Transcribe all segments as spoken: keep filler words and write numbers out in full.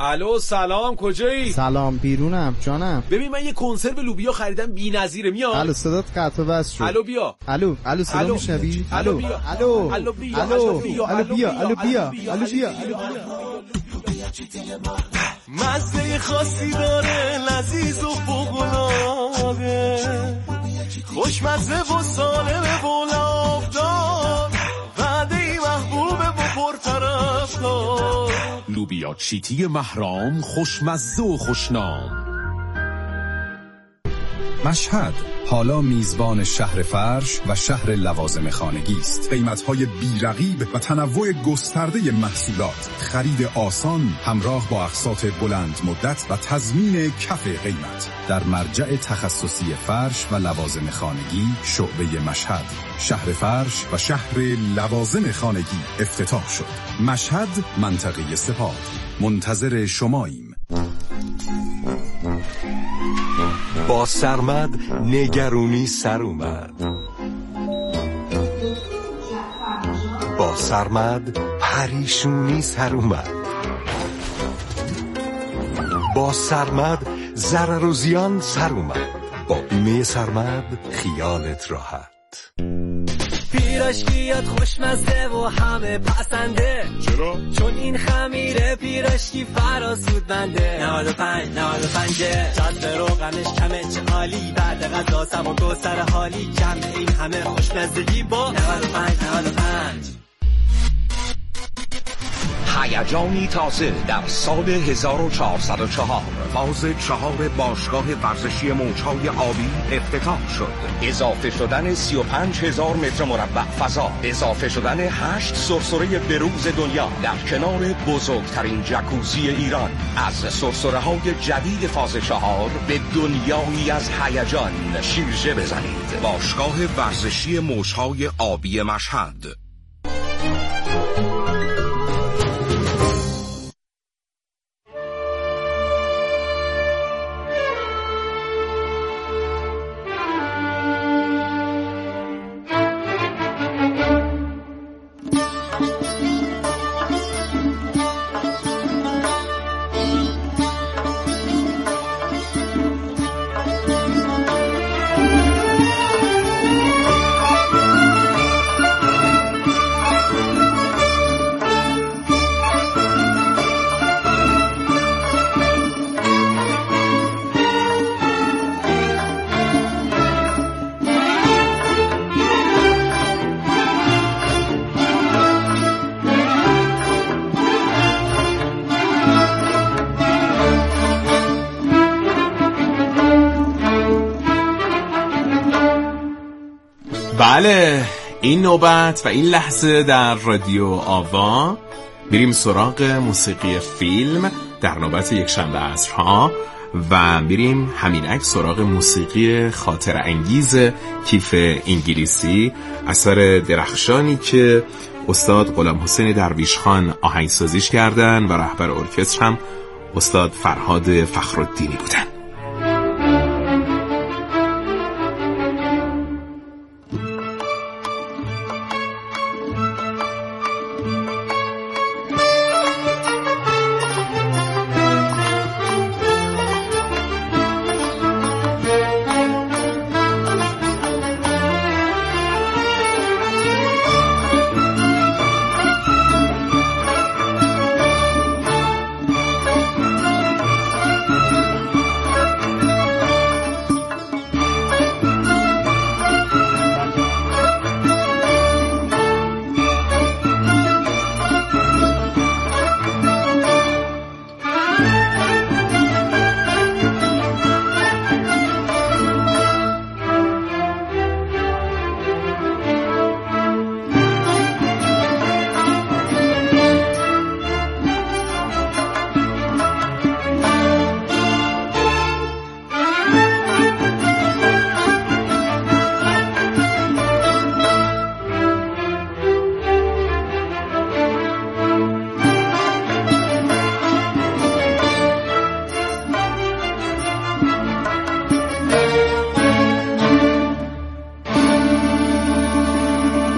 الو سلام، کجایی؟ سلام، بیرونم جانم. ببین من یه کنسرو لوبیا خریدم بی‌نظیره، میاد؟ الو صدات قطع و وصل شد. الو بیا. الو الو صدا میشنوی؟ الو بیا. الو الو بیا. الو بیا. الو بیا. الو بیا. الو بیا. مزه خاصی داره، لذیذ و فوق‌العاده، خوشمزه و سالمه و لابدار، وعده محبوبه و پرطرفدار. لوبیا چیتی مهرام، خوشمزه و خوشنام. مشهد حالا میزبان شهر فرش و شهر لوازم خانگی است. قیمت‌های بی‌رقیب و تنوع گسترده محصولات، خرید آسان همراه با اقساط بلند مدت و تضمین کف قیمت در مرجع تخصصی فرش و لوازم خانگی شعبه مشهد. شهر فرش و شهر لوازم خانگی افتتاح شد. مشهد، منطقه سپاه. منتظر شماییم. با سرمد نگرونی سر اومد، با سرمد پریشونی سر اومد، با سرمد ضرر و زیان سر اومد. با بیمه سرمد خیالت راحت. پیراشکیات خوشمزه و همه پسنده. چرا؟ چون این خمیره پیراشکی فراسود بنده. نود و پنج نود و پنج جد روغنش کمه چه عالی، بعد غذا سم و دو سر حالی، جمع این همه خوشمزگی با نود و پنج نود و پنج. هیجانی تازه در سال هزار و چهارصد و چهار فاز چهار باشگاه ورزشی موج‌های آبی افتتاح شد. اضافه شدن سی و پنج هزار متر مربع فضا، اضافه شدن هشت سرسره بروز دنیا در کنار بزرگترین جکوزی ایران. از سرسره‌های جدید فاز چهار به دنیایی از هیجان شیرجه بزنید. باشگاه ورزشی موج‌های آبی مشهد. بله، این نوبت و این لحظه در رادیو آوا میریم سراغ موسیقی فیلم در نوبت یک شنبه عصرها و میریم همینک سراغ موسیقی خاطر انگیز کیف انگلیسی، اثر درخشانی که استاد غلام حسین درویش خان آهنگسازیش کردن و رهبر ارکستر هم استاد فرهاد فخرالدینی بودن.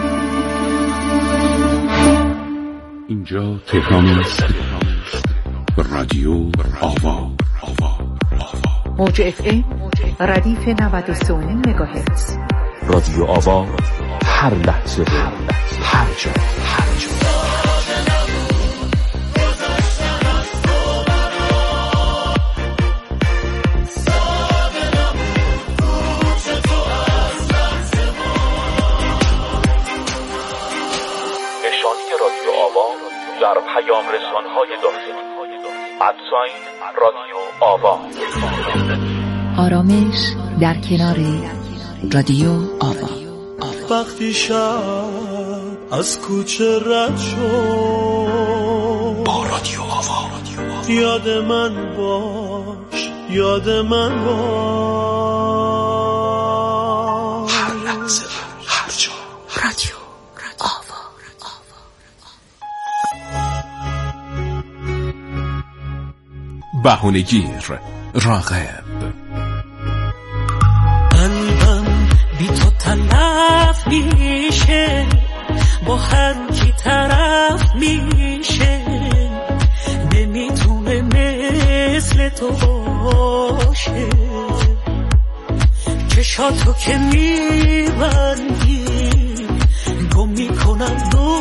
اینجا تهران است رادیو آوا. موج اف ام ردیف نود و سه و نیم مگاهرتز. رادیو آوا، هر لحظه هر جا هر جا. نشانی رادیو آوا در پیام رسان‌های داخلی ادساین رادیو آوا. آرامش در کنار رادیو آوا. وقتی شب از کوچه رد شد با رادیو آوا یاد من باش، یاد من باش، هر لحظه هر جا رادیو آوا. بهونه‌گیر راغب. قلبم بی تو تلف میشه، با هر کی طرف میشه، نمیتونه مثل تو باشه. چشاتو که میبندی گم میکنم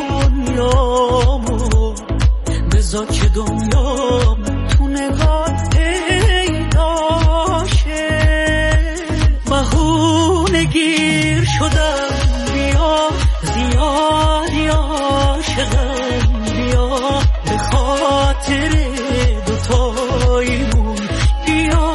دنیامو، بذار که دنیام تو نگاه پیداشه. بهونه گیر شدم بیا، زیادی عاشقم بیا، به خاطر دوتاییمون بیا،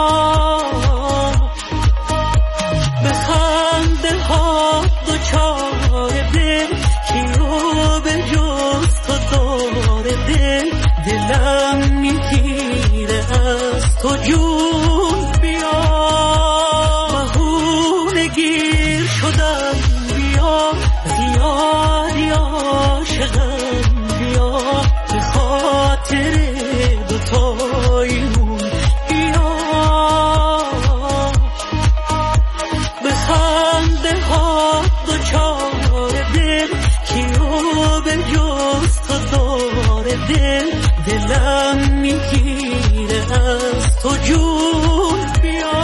به خنده ها دوچار دل، کیو به جز تو داره دل، دلم میگیره از تو جون بیا. بهونه گیر شدم بیا، زیادی عاشقم بیا، به خاطر دوتاییمون بیا، به خنده ها دوچار دل، کیو به جز تو داره دل، دلم میگیره از تو جون بیا.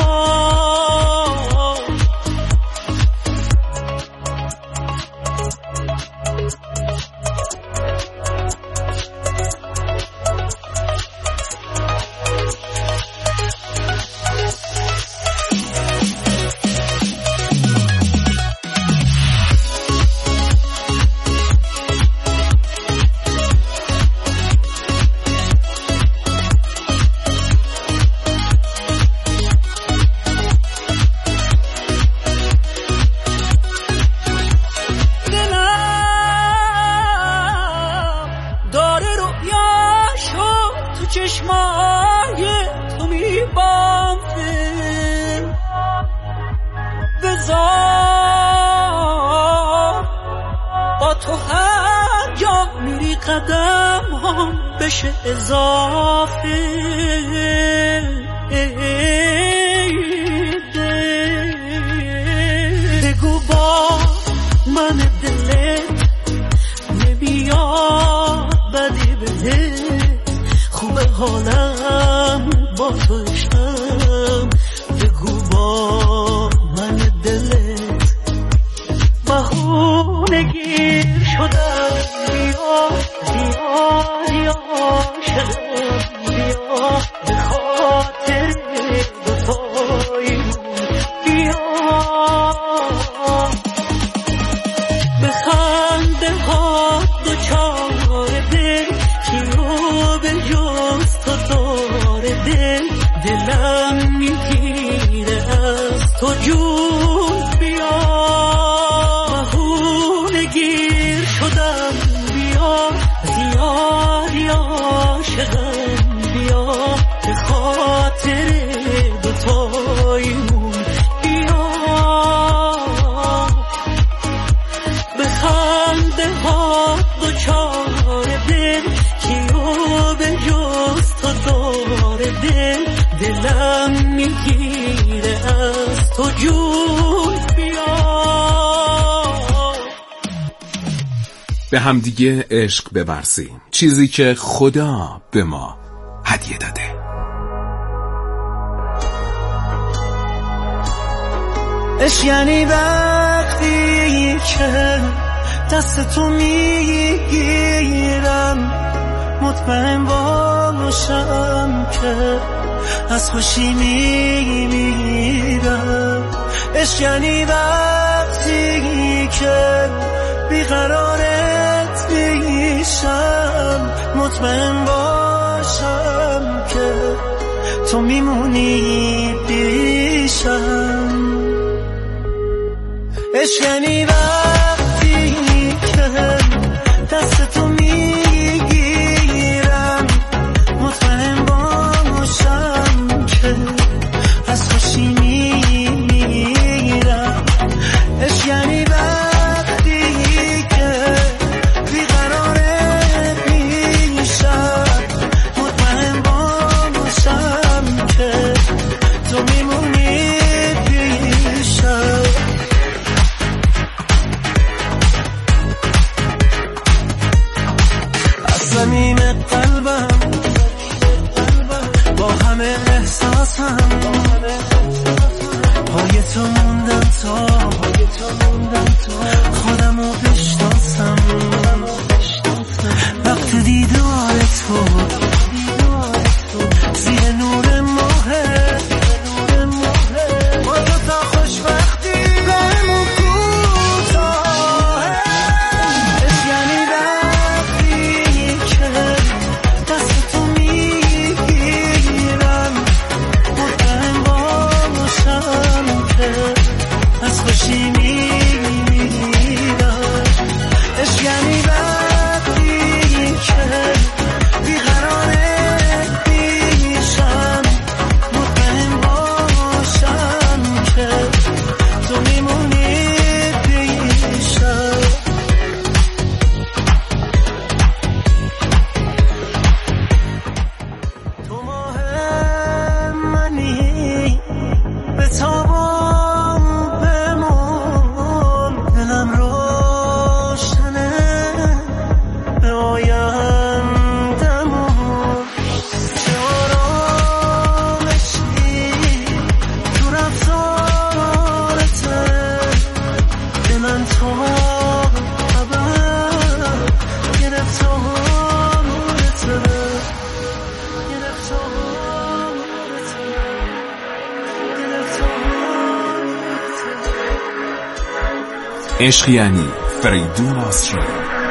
بشه اضافه بگو با من دلت نمیاد بدی بده، خوبه حالم با تو عشقم، بگو با من دلت. بهونه گیر شدم بیا، زیادی عاشقم بیا، به خاطر دوتاییمون بیا، به خنده ها دوچار دل، کیو به جز تو داره دل، دلم میگیره از تو جون بیا. بهونه گیر شدم بیا، زیادی عاشقم بیا، به خاطر دوتاییمون بیا، به خنده ها دوچار دل، کیو به جز تو داره دل، دلم میگیره از تو جون بیا. به همدیگه عشق بورزیم، چیزی که خدا به ما هدیه داده. عشق یعنی وقتی که دست تو میگیرم، مطمئن باشم که از خوشی میمیرم. عشق یعنی وقتی که بیقرارت میشم، مطمئن باشم که تو میمونی پیشم. عشق یعنی وقتی که دست تو میگیرم، مطمئن باشم که از خوشی میمیرم. عشق یعنی وقتی که بیقرارت میشم، مطمئن باشم که تو میمونی پیشم. صمیم قلبم با همه احساسم، پای تو موندم تا خودمو بشناسم. وقت دیدار تو زیر نور ماه، با تو تا خوشبختی بهمون کوتاه. عشق یعنی وقتی که دست تو میگیرم، مطمئن باشم که از خوشی میمیرم. عشق یعنی وقتی که بیقرارت میشم، مطمئن باشم که تو میمونی پیشم. تو ماه منی به تابم بمون، دلم روشنه به آیندمون. چه آرامشی تو رفتارته، دلم تا ابد گرفتارته، عشق یعنی فریدون آسرایی.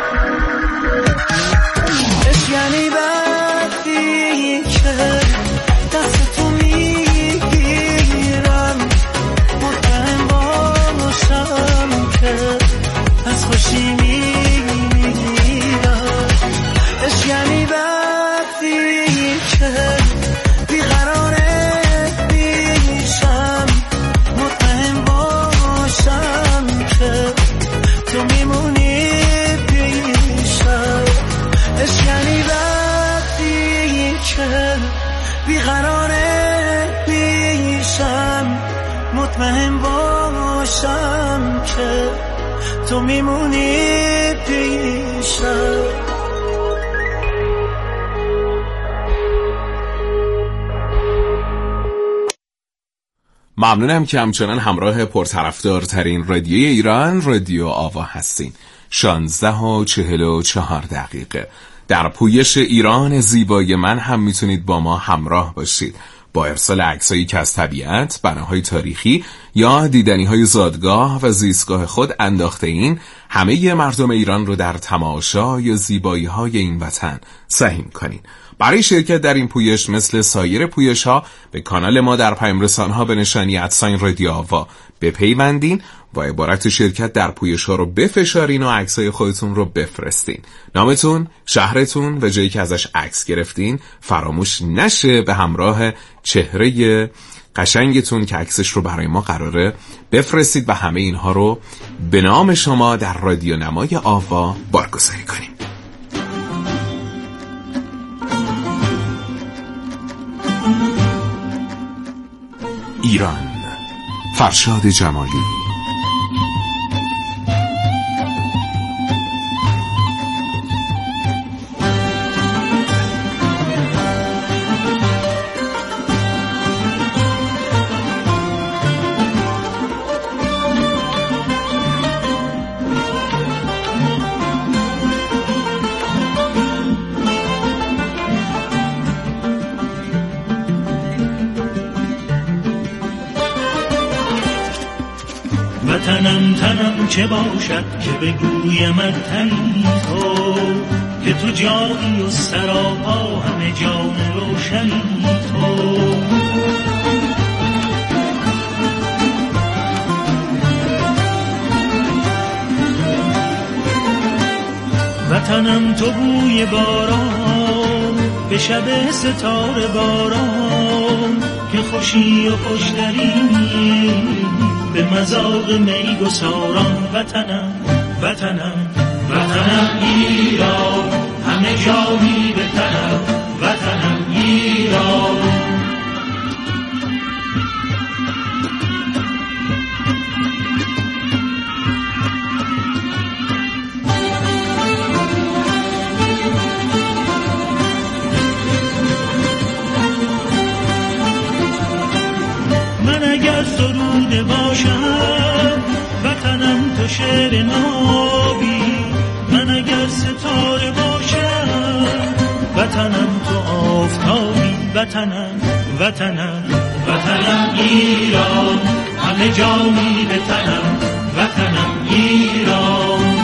عشق یعنی وقتی که دست تو میگیرم، مطمئن باشم که از خوشی میمیرم. عشق یعنی وقتی که بیقرارت میشم، مطمئن باشم که تو میمونی پیشم. عشق یعنی وقتی که بیقرارت میشم، مطمئن باشم که تو میمونی پیشم. ممنونم که همچنان همراه پرطرفدارترین رادیوی ایران، رادیو آوا هستین. شانزده و چهل و چهار دقیقه در پویش ایران زیبای من هم میتونید با ما همراه باشید با ارسال عکسایی که از طبیعت، بناهای تاریخی یا دیدنی‌های زادگاه و زیستگاه خود انداخته این همه مردم ایران رو در تماشای زیبایی‌های این وطن سهیم کنین. برای شرکت در این پویش مثل سایر پویش‌ها به کانال ما در پیام رسانه‌ها به نشانی ادساین رادیو آوا بپیوندین و عبارت شرکت در پویش‌ها رو بفشارین و عکسای خودتون رو بفرستین. نامتون، شهرتون و جایی که ازش عکس گرفتین فراموش نشه به همراه چهره قشنگتون که عکسش رو برای ما قراره بفرستید و همه اینها رو به نام شما در رادیو نمای آوا بارگذاری کنیم. ایران، فرشاد جمالی. وطنم تنم چه باشد که بگویمت تنی تو، که تو جایی و سراپا همه جان روشنی تو. وطنم تو بوی باران به شب ستاره باران، که خوشی و خوشتری به مذاق می گساران. وطنم وطنم وطنم ایران، همه جایی به تنم وطنم ایران. باشم وطنم تو شعر نابی، من اگر ستاره باشم وطنم تو آفتابی. وطنم وطنم وطنم ایران، همه جانی به تنم وطنم ایران.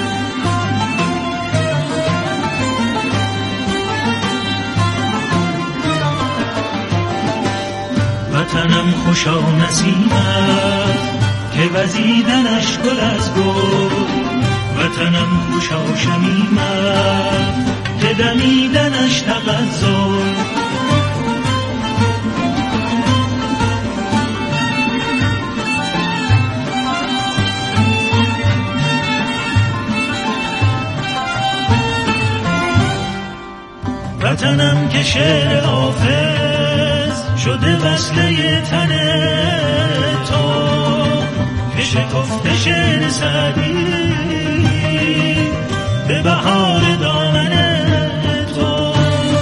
وطنم خوشا نسیمت که وزیدنش گل از گل، وطنم خوشا شمیمت که دمیدنش تغزل. وطنم که شعر حافظ شده وصله تن تو، که شکفته شعر سعدی به بهار دامن تو.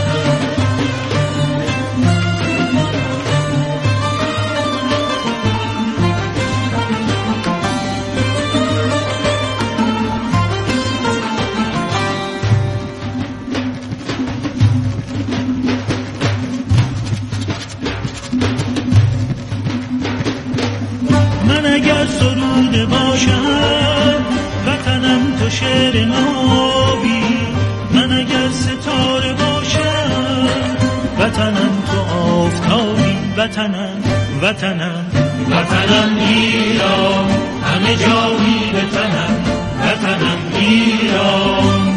من اگر سروده باشم وطنم تو شعر نابی، من اگر ستاره باشم وطنم تو آفتابی. وطنم وطنم وطنم ایران، همه جایی به تنم وطنم ایران.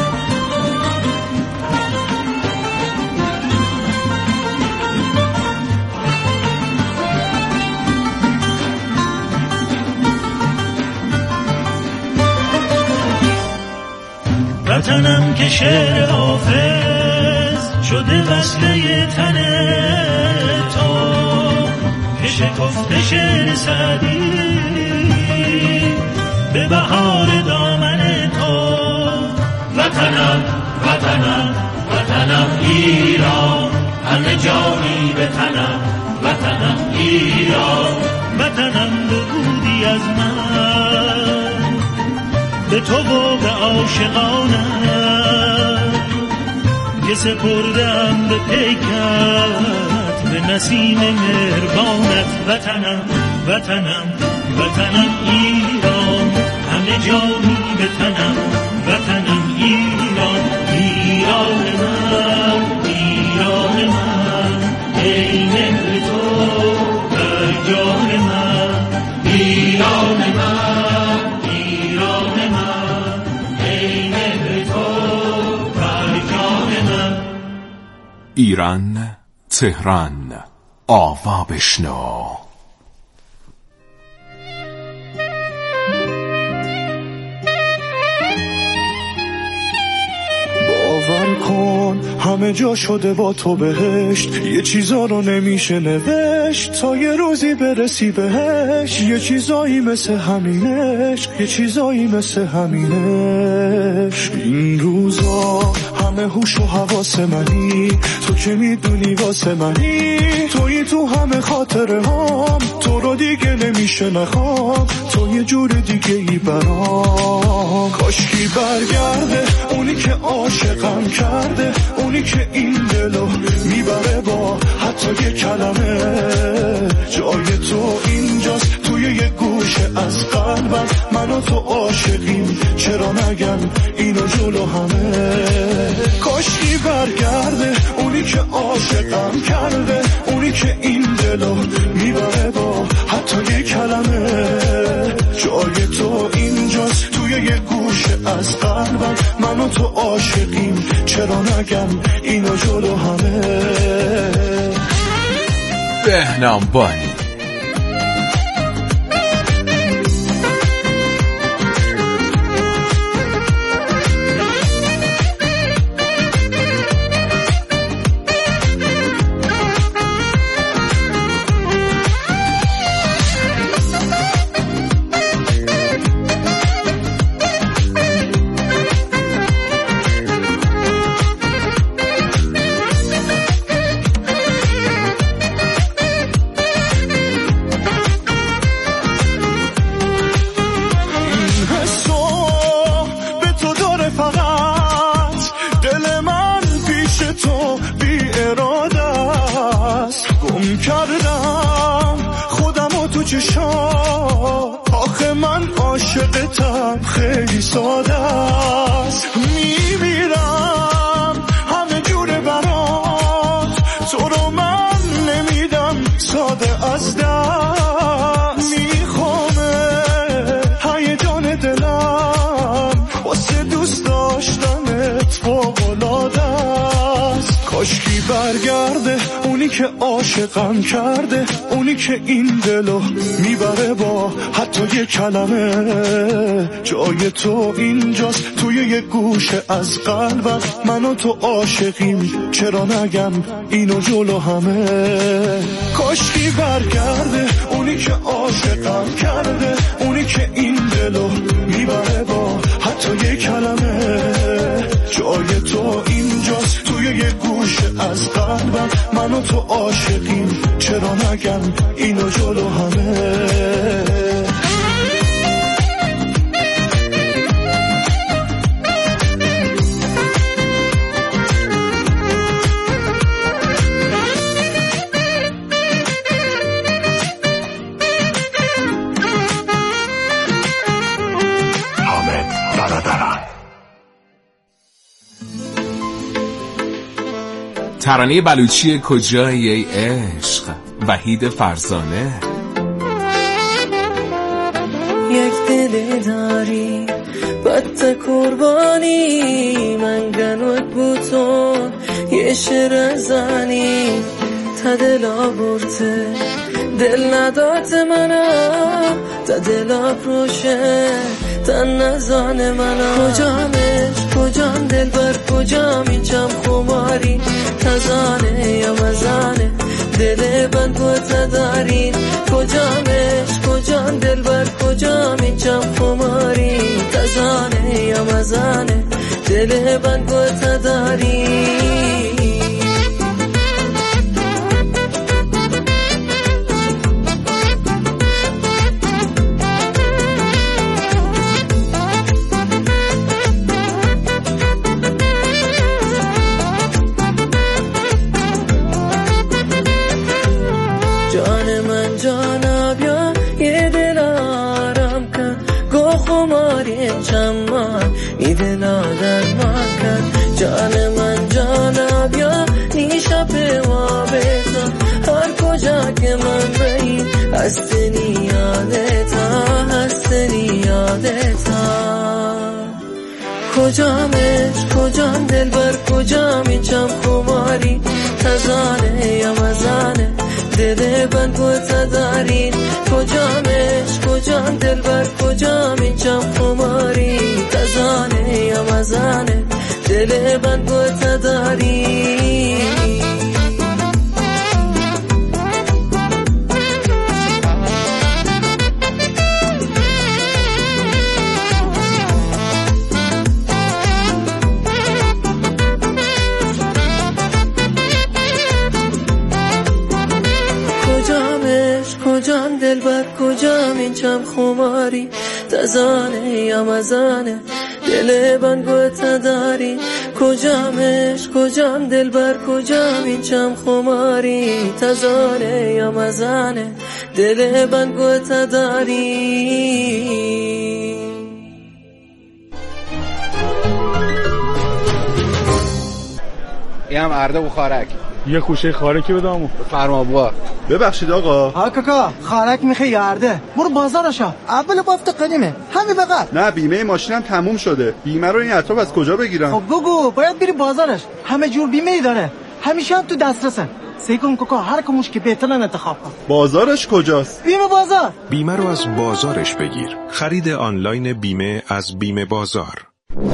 وطنم که شعر حافظ شده وصله تن تو، که شکفته شعر سعدی به بهار دامن تو. وطنم وطنم وطنم ایران، همه جانی به تنم وطنم ایران. وطنم بودی از من به تو و به عاشقانم، که سپردم به پیکت به نسیم مهربانت. وطنم وطنم وطنم ایران، همه جانی به تنم وطنم ایران. ایران من ایران من ای مهر تو در جان من. ایران من ایران من ای مهر تو در جان من. ایران، تهران، آوا بشنو. باور کن همه جا شده با تو بهشت، یه چیزا رو نمیشه نوشت تا یه روزی برسی بهش. یه چیزایی مثل همینش، یه چیزایی مثل همینش. این روزا همه هوش و حواس منی، تو که میدونی واسه منی، تویی تو همه خاطره هام، تو رو دیگه نمیشه نخوام، تو یه جور دیگه ای برام. کاشکی برگرده اونی که عاشقم کرده، اونی که این دلو میبره با حتی یه کلمه. جای تو اینجاست توی یه گوش گوشه از قلبم من و تو عاشقیم، چرا نگم اینو جلو همه. کاشکی برگرده اونی که عاشقم کرده، اونی که این دلو میبره با حتی یه کلمه. جای تو اینجاست توی یه گوشه از قلبم من و تو عاشقیم، چرا نگم اینو جلو همه. بهنام بانی. آخه من عاشقتم خیلی ساده است، میمیرم همه جوره برات، تو رو من نمیدم ساده از دست. میخوامه هیجان دلم واسه دوست داشتنت فوق‌العاده است. کاشکی برگرده اونی که عاشقم کرده، اونی که این دلو میبره با حتی یه کلمه. جای تو اینجاست توی یه گوشه از قلبم من و تو عاشقیم، چرا نگم اینو جلو همه. کاشکی برگرده اونی که عاشقم کرده، اونی که این دلو میبره با حتی یه کلمه. جای تو اینجاست توی یه گوشه از قلبم من و تو عاشقیم، چرا نگم اینو جلو همه. ترانه بلوچی کجایی ای عشق، وحید فرزانه. یک دل داری بد قربانی، من گنوت بوتو یه شر زنی تا دلا برته دل ندات منم، تا دلا پروشه تا نزان منم. کجامش کجام دل بر کجام اینجام خماری، تزانه یا مزانه دل بند بوتا دارین. کجامش کجام دل بر کجام اینجام خماری، تزانه یا مزانه دل بند بوتا دارین. جان من جانا بیا نیشا پیوا بیتا، هر کجا که من بایی هستنی یادتا، هستنی یادتا. کجامش کجام دل بر کجام اینجام خماری، تزانه یا مزانه دل بند بوتا دارین. کجامش کجام دل بر کجام اینجام خماری، تزانه یا مزانه دل بند بوتا دارین. کجام دل بر کجام اینجام خماری، تزانه یا مزانه دل بند بوتا داری. کجامش کجام دل بر کجام اینجام خماری، تزانه یا مزانه دل من گوته داری. این هم ارده و خارک. یه خوشه خارکی بدامو. فرما بوا. ببخشید آقا. ها کاکا خارک میخوای یا ارده؟ برو بازارشا. اول بافت قدیمه. همین بقر. نه بیمه ماشینم تموم شده. بیمه رو این اطراف از کجا بگیرم؟ خب بگو باید بری بازارش. همه جور بیمه ای داره. همیشه هم تو دسترسه. سیکن کوکا هر کموش که بهترن انتخاب کن. بازارش کجاست؟ بیمه بازار. بیمه رو از بازارش بگیر. خرید آنلاین بیمه از بیمه بازار.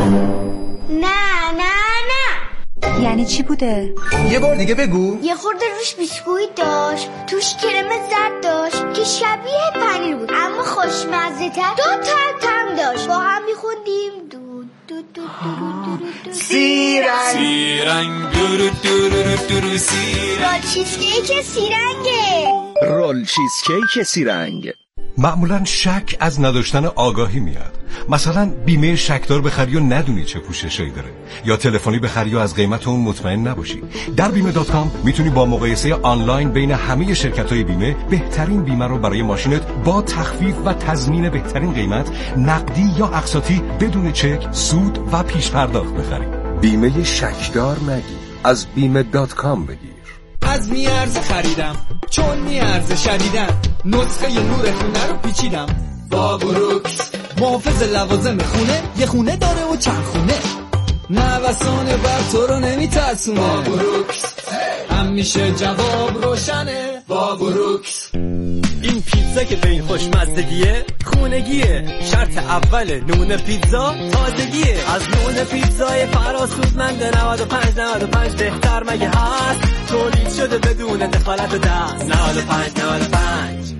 نه نه نه. یعنی چی بوده؟ یه بار دیگه بگو. یه خورده روش بیسکویت داشت، توش کرم زرد داشت که شبیه پنیر بود اما خوشمزه تر. دو تا هم داشت. با هم میخوندیم دو دو دو دو سیرنگ سیرنگ دورو دورو دورو سیرنگ. رول چیزکیک سیرنگه. رول چیزکیک سیرنگ. معمولا شک از نداشتن آگاهی میاد. مثلا بیمه شکدار بخری و ندونی چه پوششایی داره، یا تلفنی بخری و از قیمت اون مطمئن نباشی. در بیمه دات کام میتونی با مقایسه آنلاین بین همه شرکت‌های بیمه بهترین بیمه رو برای ماشینت با تخفیف و تضمین بهترین قیمت نقدی یا اقساطی بدون چک، سود و پیش پرداخت بخری. بیمه شکدار نگیر، از بیمه دات کام بگیر. از میارزه خریدم چون میارزه شدیدم. نسخه نور خونه رو پیچیدم با بروکس. محافظ لوازم خونه یه خونه داره و چند خونه. نوسان بر تو رو نمیترسونه با بروکس. همیشه جواب روشنه با بروکس. این پیتزا که به این خوشمزدگیه خونگیه. شرط اول نون پیتزا تازگیه. از نون پیتزای فراسودمند نود و پنج نود و پنج بهتر مگه هست؟ تولید شده بدون دخالت دست. نود و پنج نود و پنج.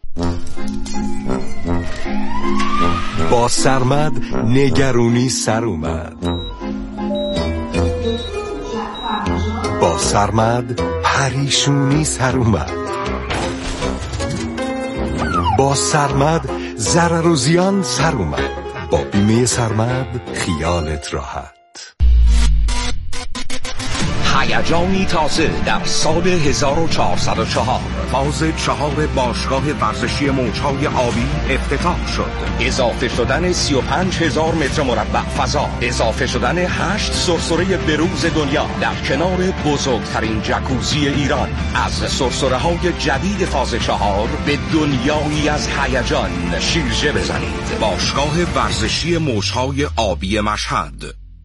با سرمد نگرونی سر اومد. با سرمد پریشونی سر اومد. با سرمد ضرر و زیان سر اومد. با بیمه سرمد خیالت راحت. هیجانی تازه در سال هزار و چهارصد و چهار فاز چهار باشگاه ورزشی موجهای آبی افتتاح شد. اضافه شدن سی و پنج هزار متر مربع فضا، اضافه شدن هشت سرسره بروز دنیا در کنار بزرگترین جکوزی ایران. از سرسره های جدید فاز چهار به دنیایی از هیجان شیرجه بزنید. باشگاه ورزشی موجهای آبی مشهد.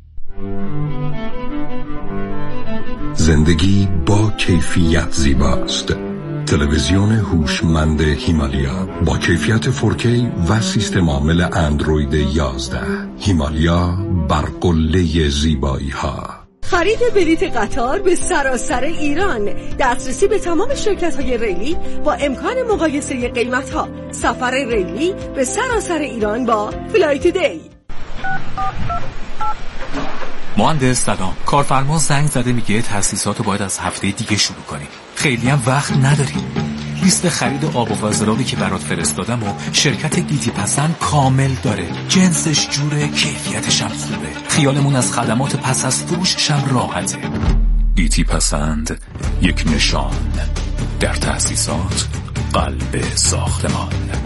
زندگی با کیفیت زیباست. تلویزیون هوشمند هیمالیا با کیفیت فور کی و سیستم عامل اندروید یازده. هیمالیا بر قله زیبایی ها. خرید بلیت قطار به سراسر ایران، دسترسی به تمام شرکت‌های ریلی با امکان مقایسه قیمت‌ها. سفر ریلی به سراسر ایران با فلای تودی. مهندس سلام. کارفرما زنگ زده میگه تاسیساتو باید از هفته دیگه شروع کنیم. خیلی هم وقت نداریم. لیست خرید آب و فاضلابی که برات فرستادم و شرکت گیتی پسند کامل داره. جنسش جوره، کیفیتش هم خوبه. خیالمون از خدمات پس از فروشش هم راحته. گیتی پسند، یک نشان در تاسیسات، قلب ساختمان.